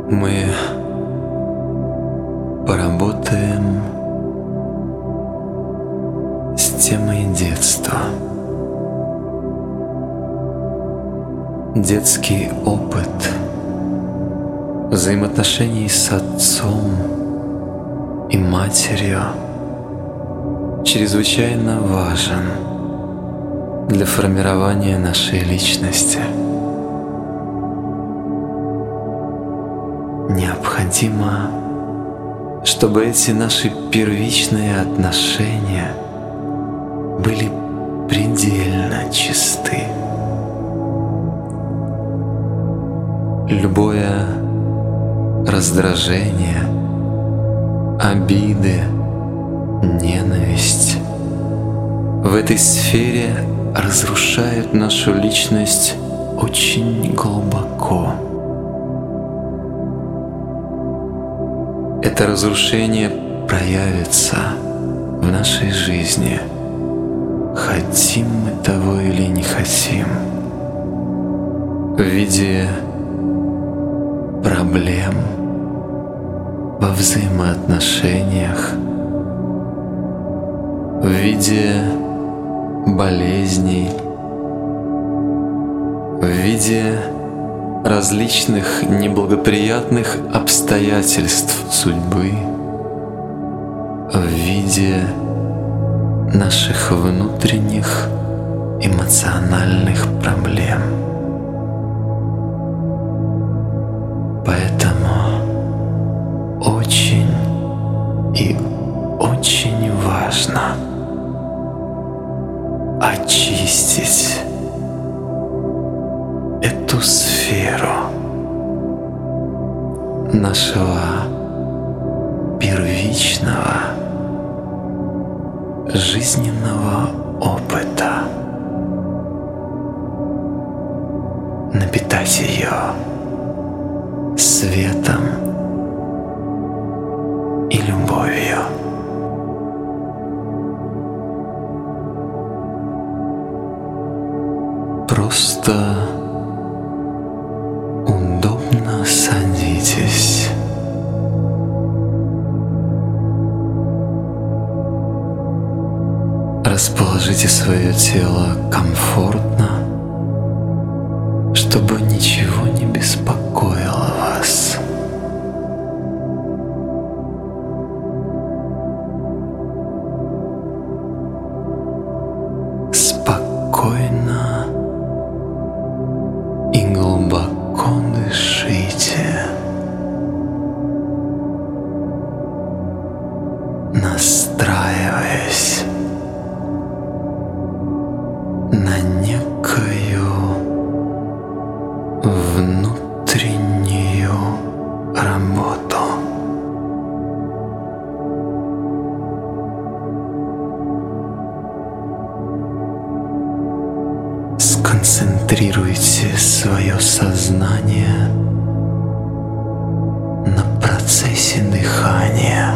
Мы поработаем с темой детства. Детский опыт взаимоотношений с отцом и матерью чрезвычайно важен для формирования нашей личности. Необходимо, чтобы эти наши первичные отношения были предельно чисты. Любое раздражение, обиды, ненависть в этой сфере разрушают нашу личность очень глубоко. Это разрушение проявится в нашей жизни, хотим мы того или не хотим, в виде проблем во взаимоотношениях, в виде болезней, в виде различных неблагоприятных обстоятельств судьбы, в виде наших внутренних эмоциональных проблем. Поэтому очень и очень важно очистить эту сферу нашего первичного жизненного опыта, напитать ее светом и любовью. Просто удобно садитесь. Расположите свое тело комфортно, чтобы ничего не беспокоило вас. Спокойно и глубоко дышите, настраиваясь на некую внутреннюю работу. Сконцентрируйте свое сознание на процессе дыхания.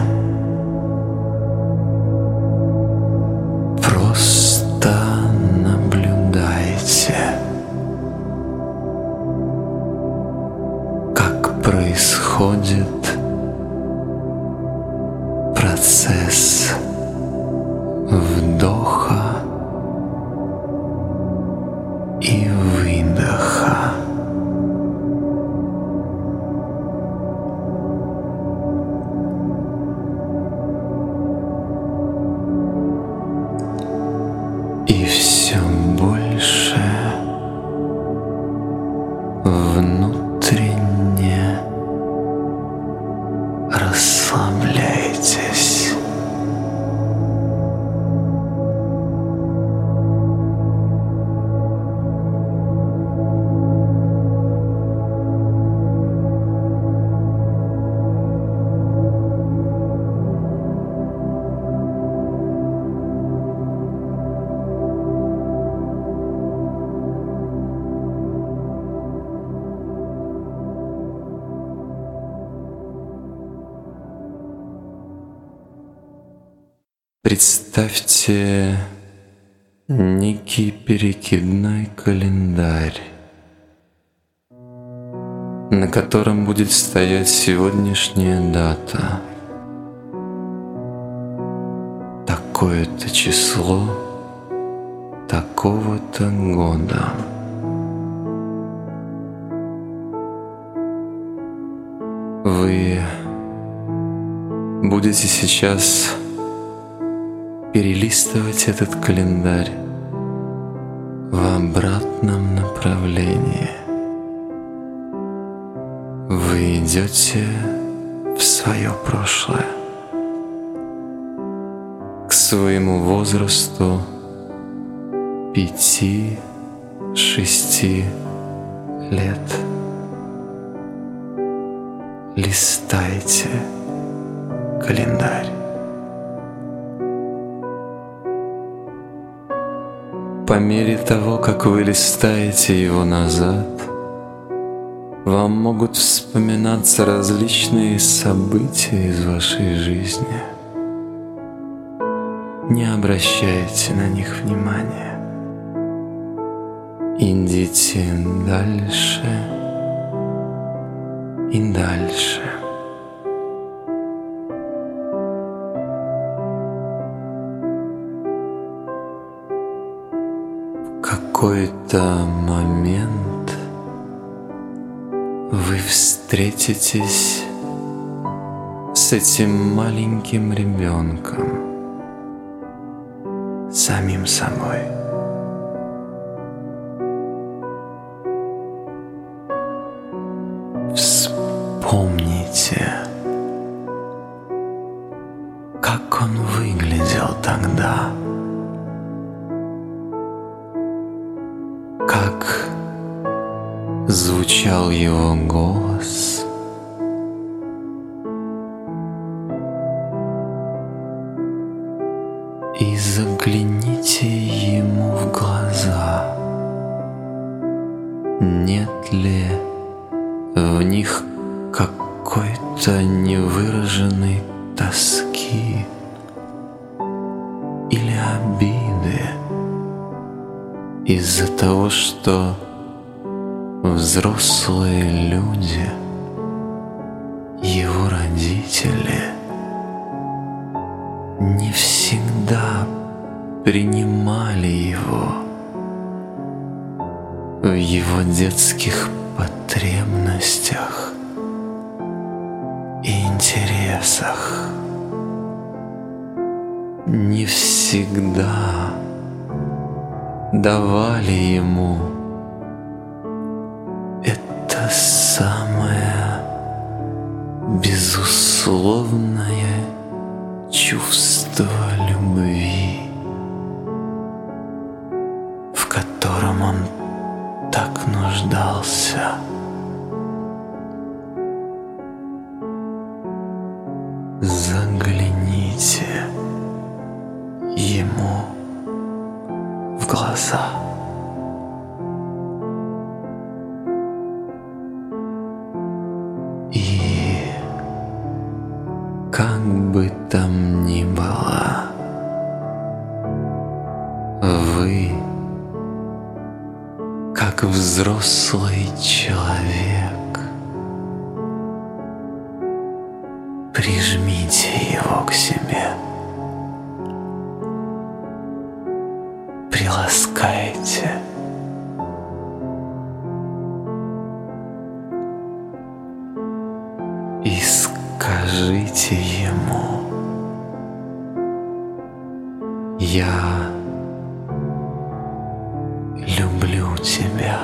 Просто наблюдайте, как происходит процесс вдоха и выдоха. И все больше внутренне расслабляйтесь. Представьте некий перекидной календарь, на котором будет стоять сегодняшняя дата. Такое-то число, такого-то года. Вы будете сейчас перелистывать этот календарь в обратном направлении. Вы идете в свое прошлое, к своему возрасту 5-6 лет. Листайте календарь. По мере того, как вы листаете его назад, вам могут вспоминаться различные события из вашей жизни. Не обращайте на них внимания. Идите дальше и дальше. В какой-то момент вы встретитесь с этим маленьким ребенком, самим собой. Вспомните, как он выглядел тогда, как звучал его голос, и загляните ему в глаза. Нет ли в них какой-то невыраженной тоски или обиды из-за того, что взрослые люди, его родители, не всегда принимали его в его детских потребностях и интересах, не всегда давали ему это самое безусловное чувство любви, в котором он так нуждался. Загляните ему в глаза. И как бы там ни было, вы, как взрослый человек, прижмите его к себе, приласкайте, и скажите ему: «Я люблю тебя,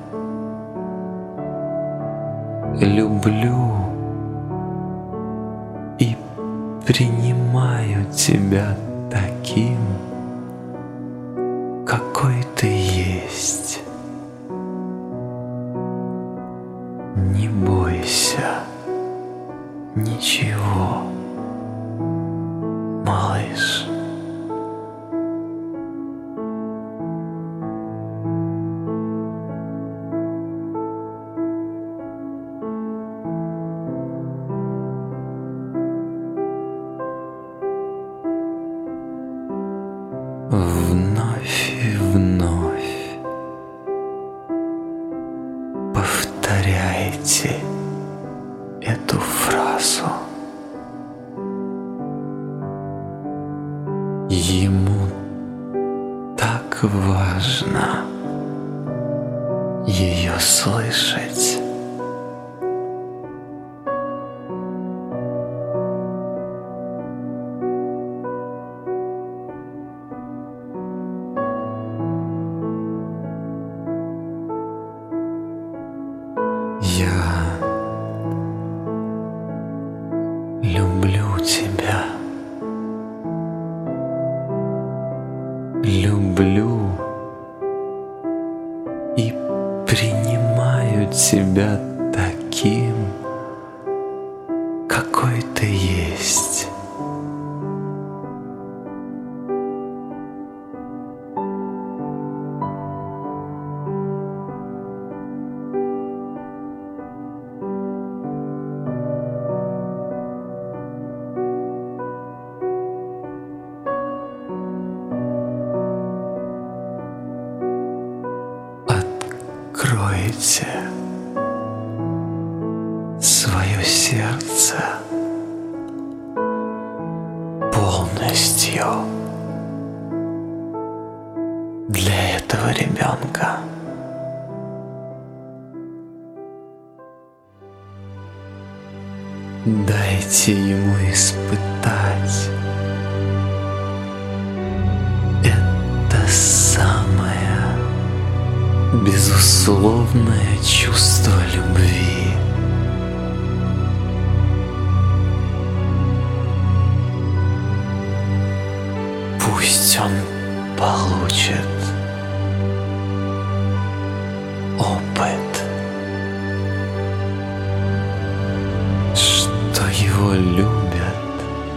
люблю и принимаю тебя таким, какой ты есть. Не бойся ничего, малыш». Вновь и вновь повторяй Запоминайте эту фразу. Ему так важно ее слышать. Я люблю тебя. Люблю и принимаю тебя таким, какой ты есть. Откройте свое сердце полностью для этого ребенка. Дайте ему испытать это самое безусловное чувство любви. Пусть он получит опыт, что его любят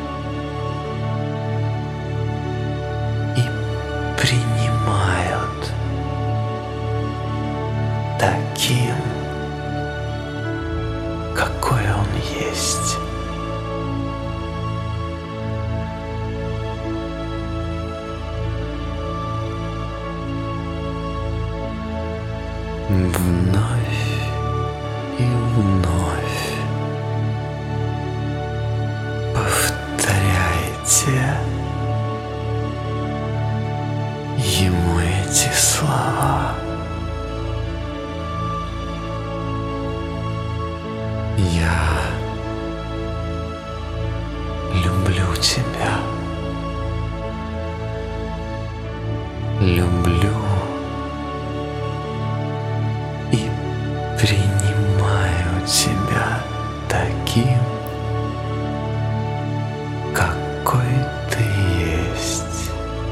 и принимают таким, какой он есть. Вновь и вновь повторяйте ему эти слова. Я люблю тебя. Люблю и принимаю тебя таким, какой ты есть.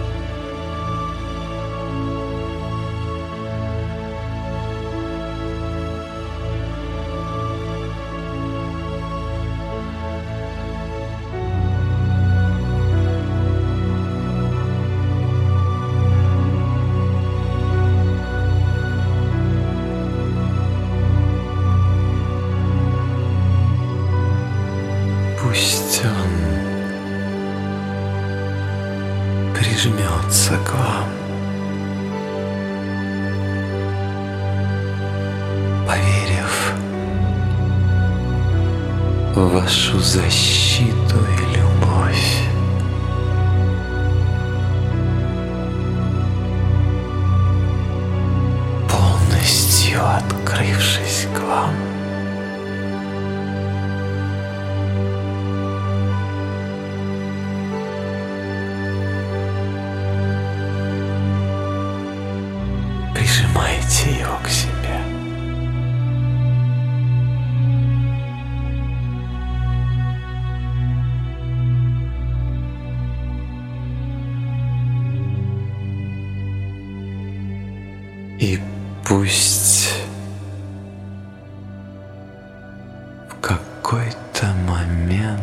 Пусть он прижмется к вам, поверив в вашу защиту и любовь. Полностью открывшись к вам. Прижимайте его к себе. И пусть в какой-то момент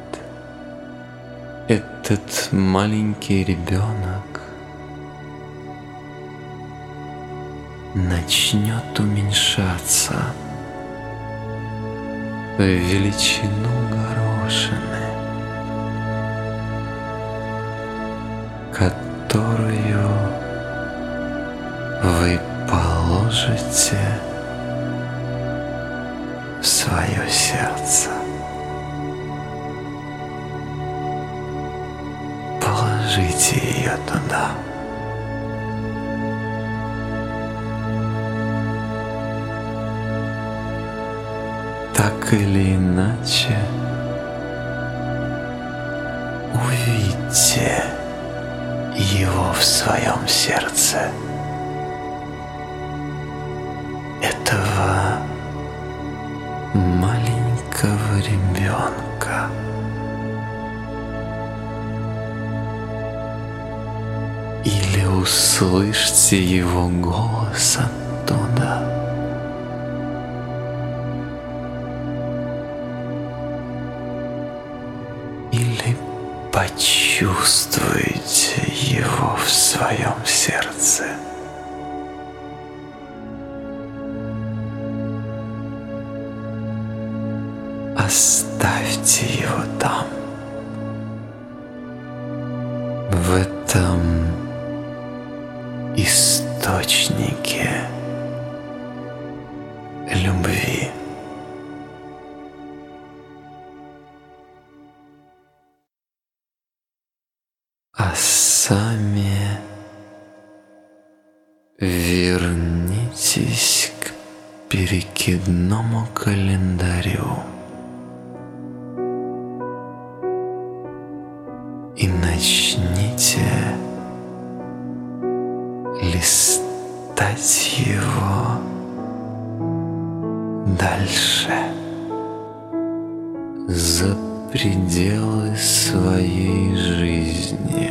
этот маленький ребенок начнет уменьшаться в величину горошины, которую вы положите в свое сердце. Положите ее туда. Так или иначе, увидьте его в своем сердце. Этого маленького ребенка. Или услышьте его голос оттуда. Или почувствуйте его в своем сердце. Оставьте его там, в этом источнике любви. А сами вернитесь к перекидному календарю и начните листать его дальше, за пределы своей жизни.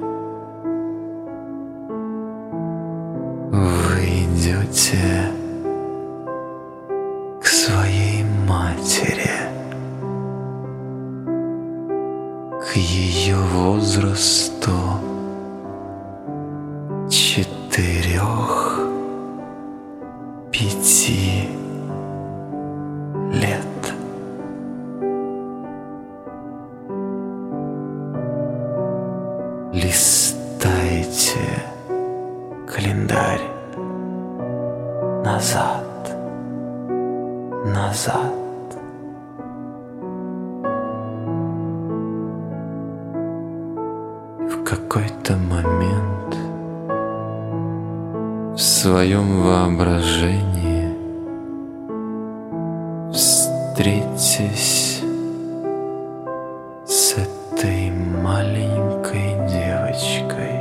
Вы идете к своей матери, к ее возрасту 4-5 лет. Листайте календарь назад, назад. В какой-то момент в своем воображении встретитесь с этой маленькой девочкой.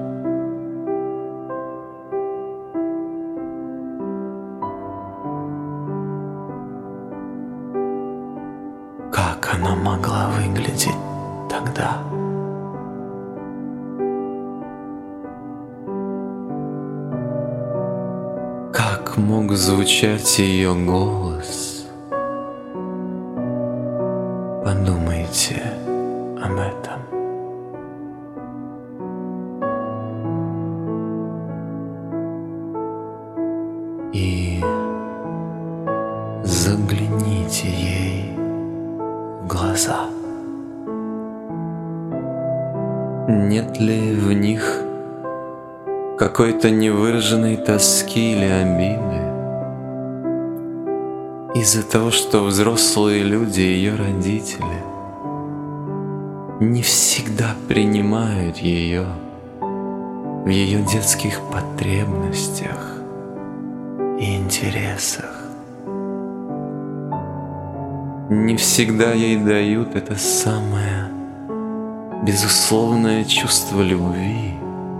Как она могла выглядеть тогда? Как мог звучать ее голос? Подумайте об этом. И загляните ей в глаза. Нет ли в них какой-то невыраженной тоски или обиды из-за того, что взрослые люди, ее родители, не всегда принимают ее в ее детских потребностях и интересах, не всегда ей дают это самое безусловное чувство любви,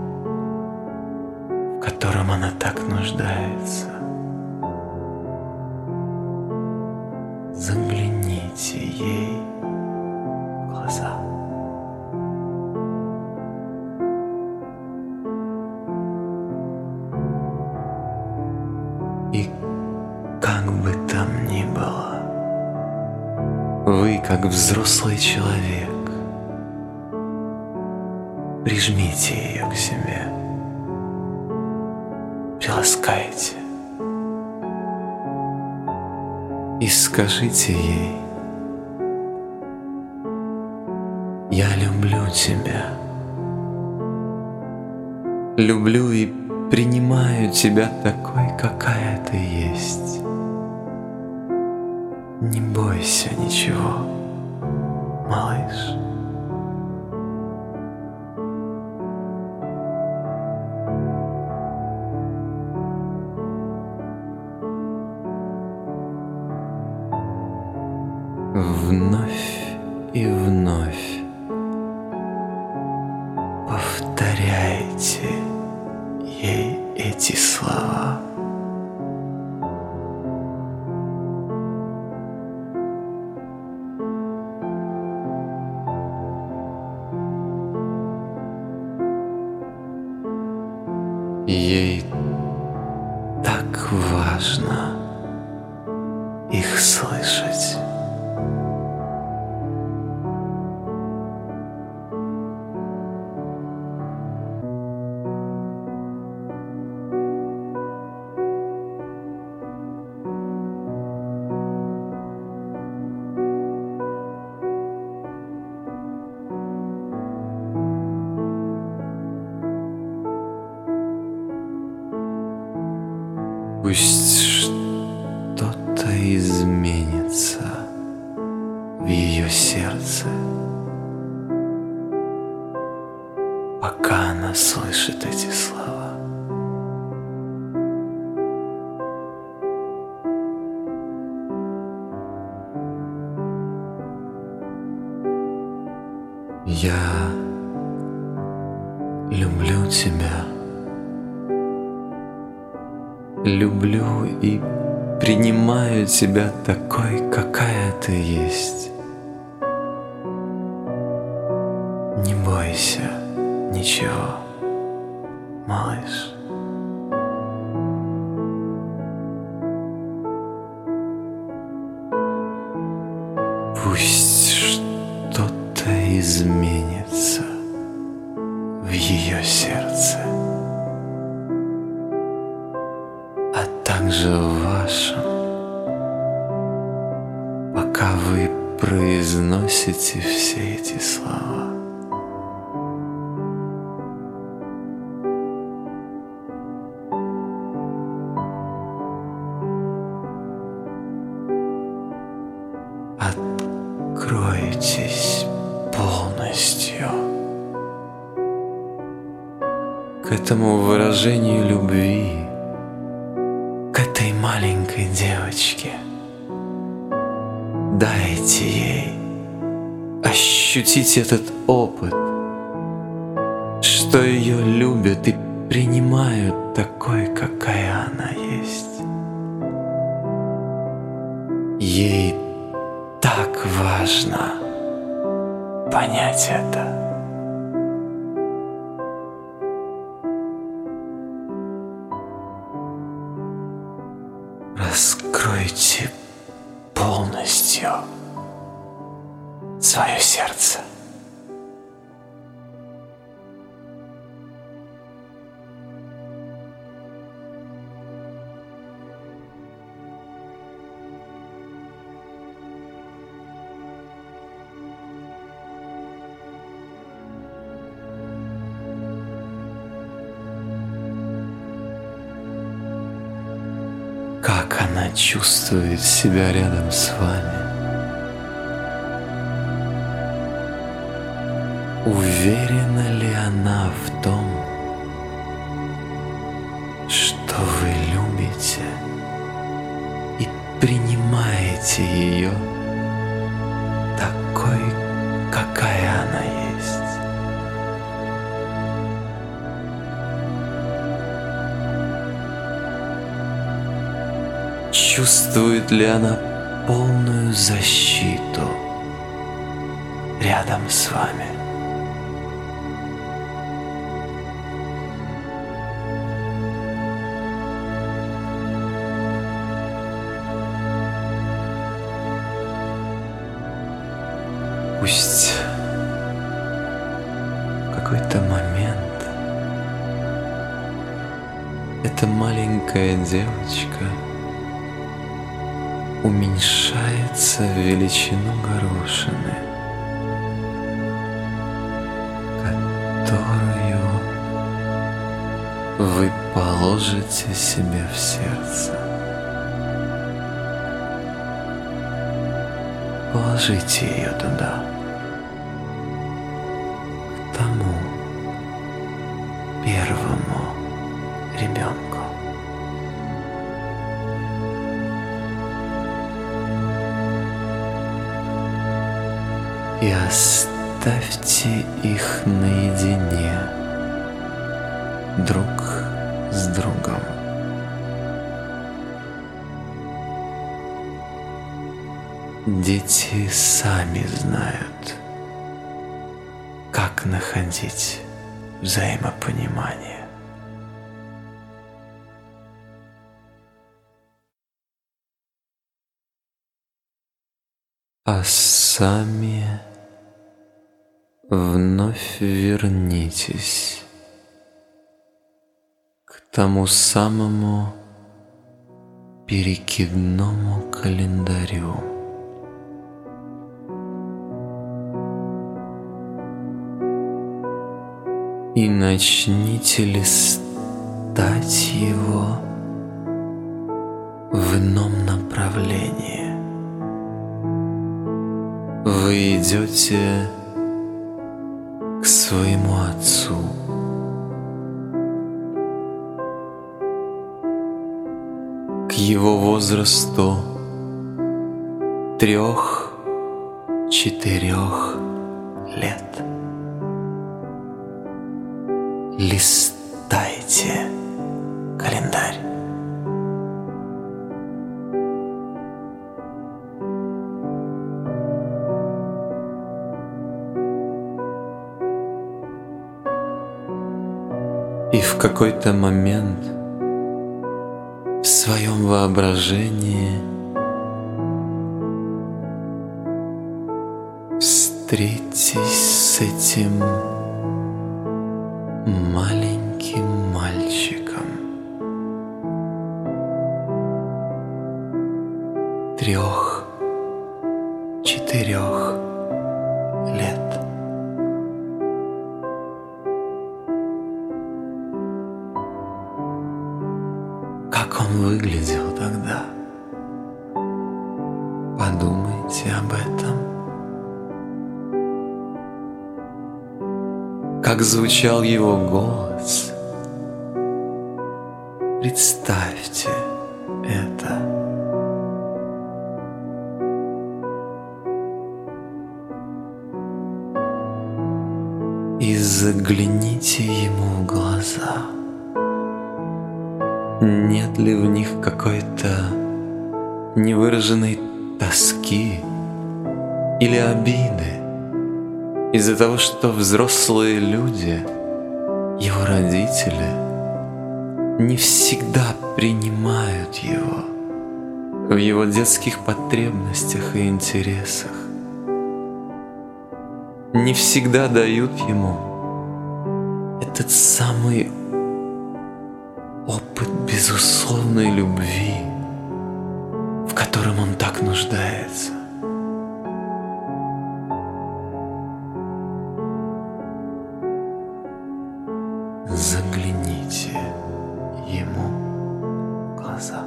в котором она так нуждается. Загляните ей в глаза. И как бы там ни было, вы, как взрослый человек, прижмите ее к себе, приласкайте и скажите ей: «Я люблю тебя, люблю и принимаю тебя такой, какая ты есть. Не бойся ничего, малыш. Вновь и вновь повторяйте ей эти слова. Ей так важно их слышать. Пусть что-то изменится в ее сердце, пока она слышит эти слова. Я люблю тебя. Люблю и принимаю тебя такой, какая ты есть. Не бойся ничего, малыш. Пусть что-то изменится в ее сердце, а также в вашем, пока вы произносите все эти слова. Откройтесь полностью к этому выражению любви, к этой маленькой девочке. Дайте ей ощутить этот опыт, что ее любят и принимают такой, какая она есть. Ей так важно понять это. Раскройте полностью свое сердце. Как она чувствует себя рядом с вами? Уверена ли она в том, что вы любите и принимаете ее такой, какая она есть? Чувствует ли она полную защиту рядом с вами? Пусть в какой-то момент эта маленькая девочка уменьшается в величину горошины, которую вы положите себе в сердце. положите ее туда, к тому первому ребенку. И оставьте их наедине друг с другом. Дети сами знают, как находить взаимопонимание. А сами вновь вернитесь к тому самому перекидному календарю. И начните листать его в ином направлении. Вы идете к своему отцу, к его возрасту 3-4 лет. Листайте календарь. И в какой-то момент в своем воображении встретитесь с этим маленьким мальчиком 3-4 лет. Как он выглядел тогда? Подумайте об этом. Как звучал его голос? Представьте это. И загляните ему в глаза. Нет ли в них какой-то невыраженной тоски или обиды из-за того, что взрослые люди, его родители, не всегда принимают его в его детских потребностях и интересах, не всегда дают ему этот самый опыт безусловной любви, в котором он так нуждается. Загляните ему в глаза.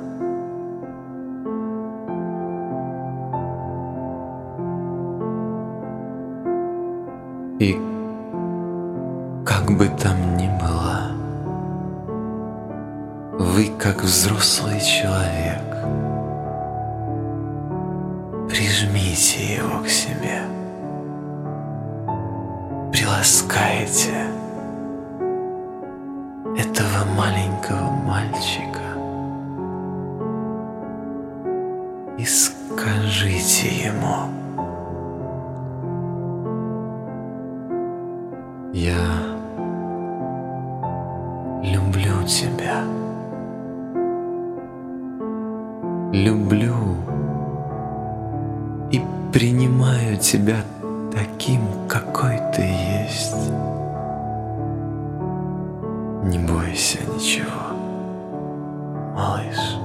И как бы там ни было, вы, как взрослый человек, прижмите его к себе, приласкайте этого маленького мальчика и скажите ему: «Я люблю тебя, люблю и принимаю тебя таким, какой ты есть. Не бойся ничего, малыш».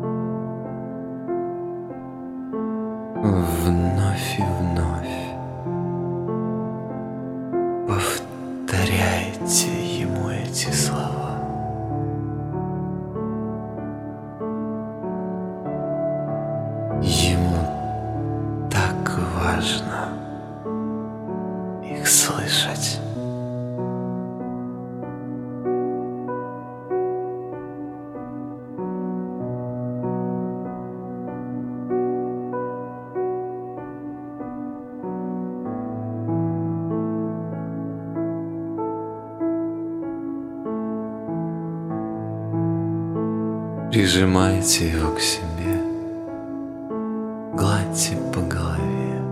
Вновь и вновь важно их слышать. Прижимайте его к себе, гладьте по голове,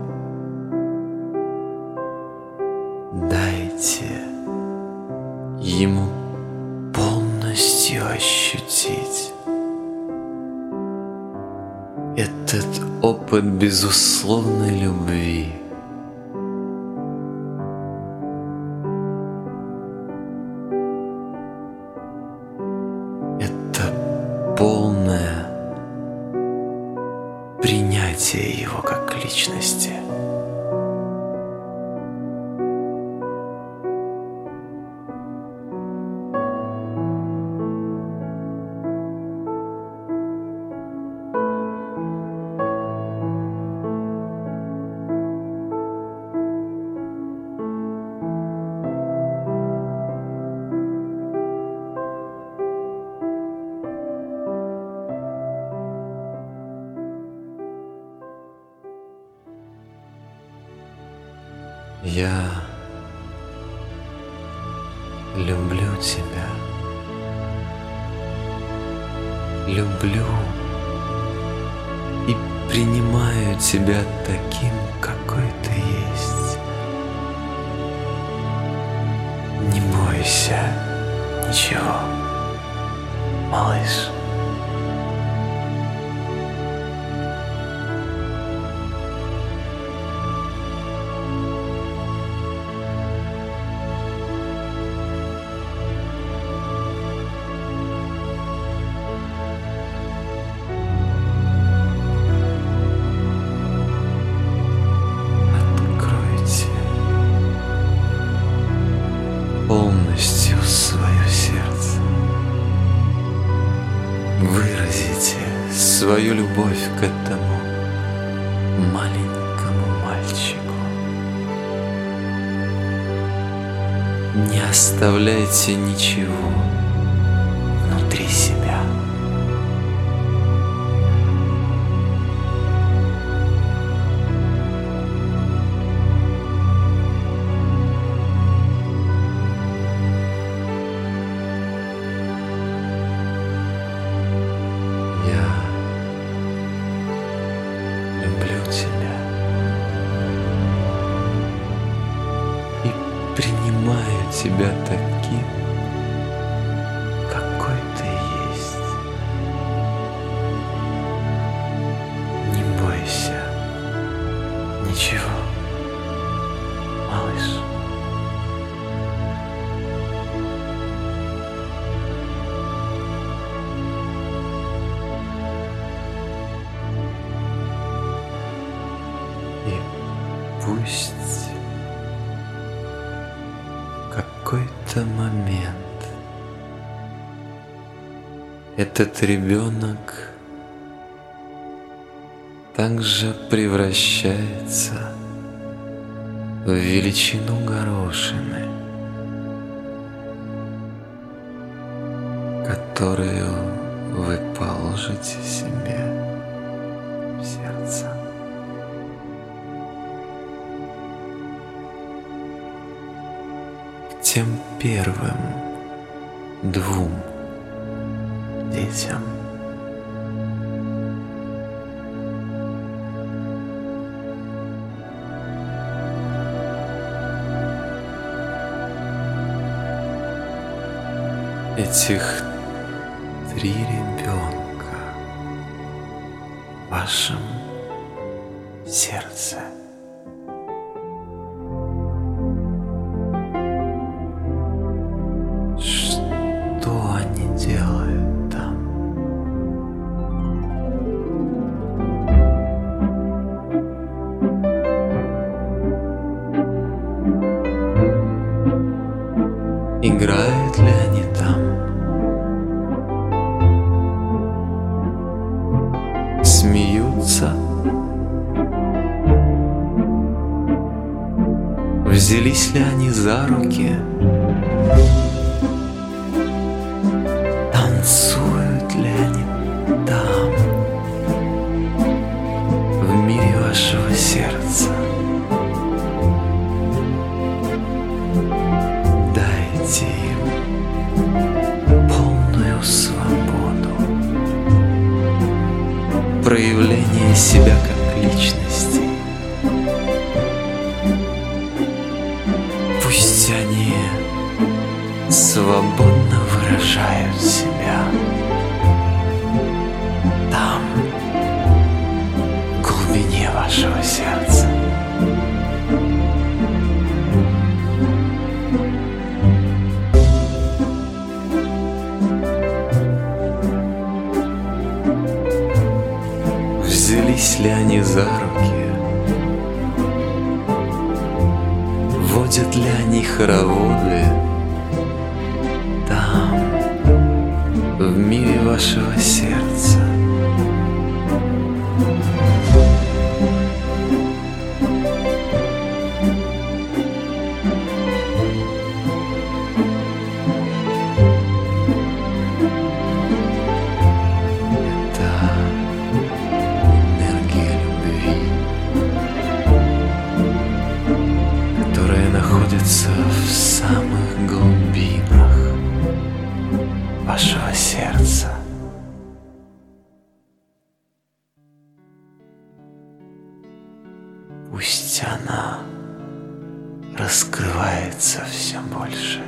дайте ему полностью ощутить этот опыт безусловной любви. Полное принятие его как личности. Я люблю тебя, люблю и принимаю тебя таким, какой ты есть. Не бойся ничего, малыш. Полностью свое сердце. Выразите свою любовь к этому маленькому мальчику. Не оставляйте ничего внутри себя. Принимаю тебя таким, какой ты есть. Не бойся ничего, малыш. И пусть в какой-то момент этот ребенок также превращается в величину горошины, которую вы положите себе в сердце. Тем первым двум детям. Этих 3 ребенка в вашем сердце. Что они делают там? Играют ли они там? Смеются? Взялись ли они за руки? Танцуют ли они там, в мире вашего сердца? Дайте им полную свободу, проявление себя как личности. Пусть они свободно выражают себя там, в глубине вашего сердца. Взялись ли они за руки? Водят ли они хороводы там, в мире вашего сердца? В самых глубинах вашего сердца. Пусть она раскрывается все больше.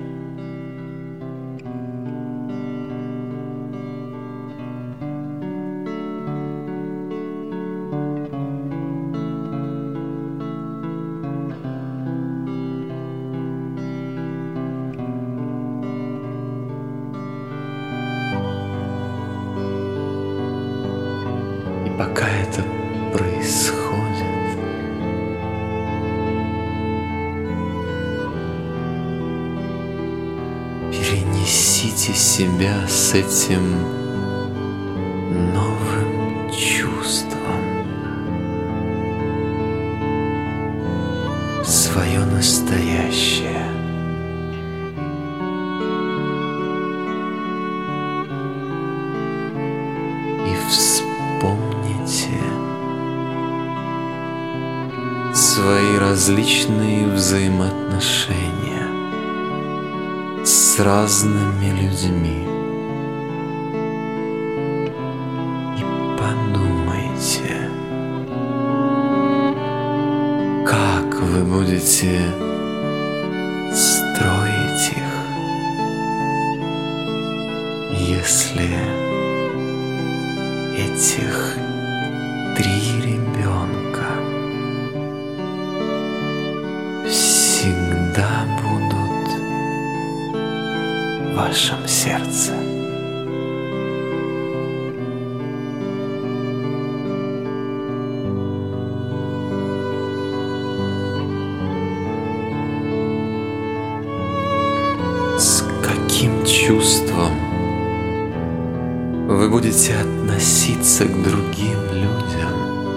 Пока это происходит, перенесите себя с этим новым чувством в свое настоящее. И вспомните свои различные взаимоотношения с разными людьми и подумайте, как вы будете строить их, если этих 3 ребенка всегда будут в вашем сердце. С каким чувством вы будете относиться к другим людям,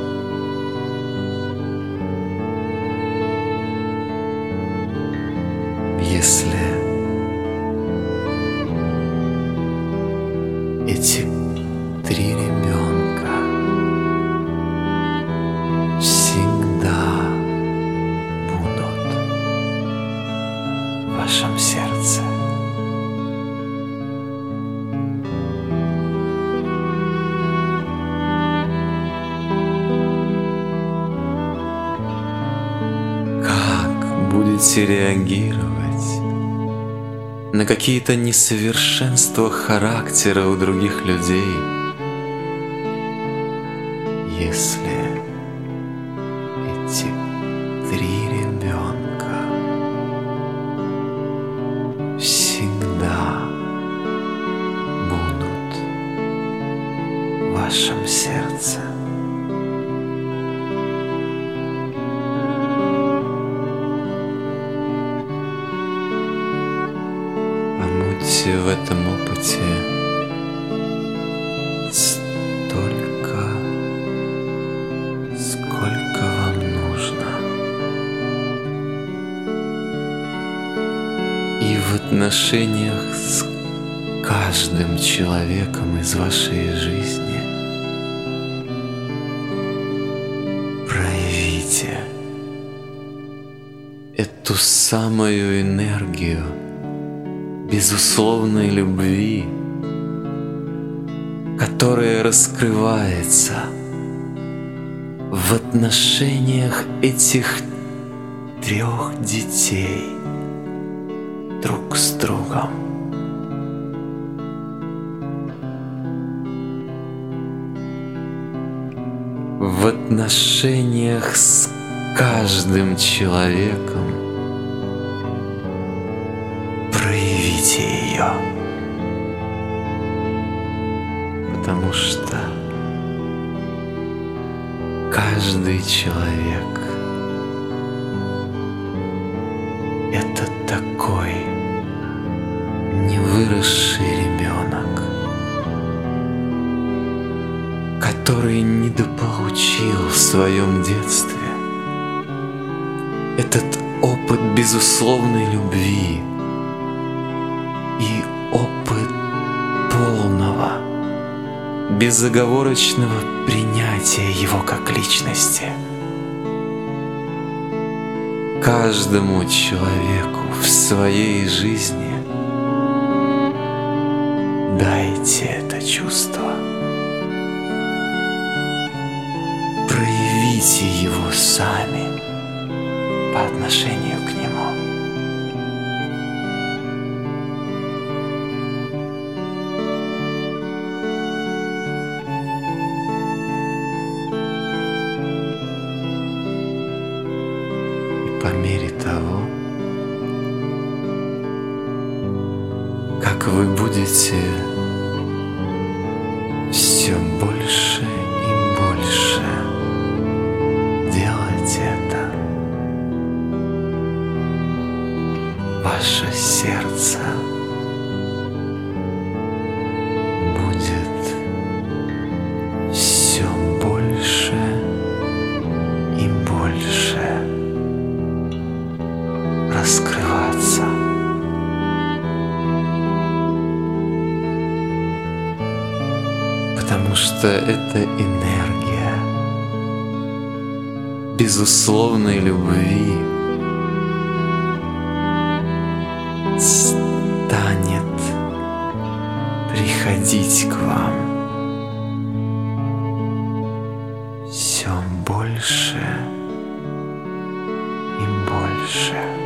если эти 3 ребенка всегда будут в вашем сердце? Будете реагировать на какие-то несовершенства характера у других людей, если эти 3 ребенка всегда будут в вашем сердце? Будьте в этом опыте столько, сколько вам нужно. и в отношениях с каждым человеком из вашей жизни проявите эту самую энергию безусловной любви, которая раскрывается в отношениях этих 3 детей друг с другом. В отношениях с каждым человеком проявите ее, потому что каждый человек — это такой невыросший ребенок, который недополучил в своем детстве этот опыт безусловной любви и опыт полного, безоговорочного принятия его как личности. Каждому человеку в своей жизни дайте это чувство. Проявите его сами по отношению к нему. По мере того, как вы будете все больше и больше делать это, ваше сердце будет все больше и больше раскрываться. Потому что эта энергия безусловной любви станет приходить к вам все больше и больше.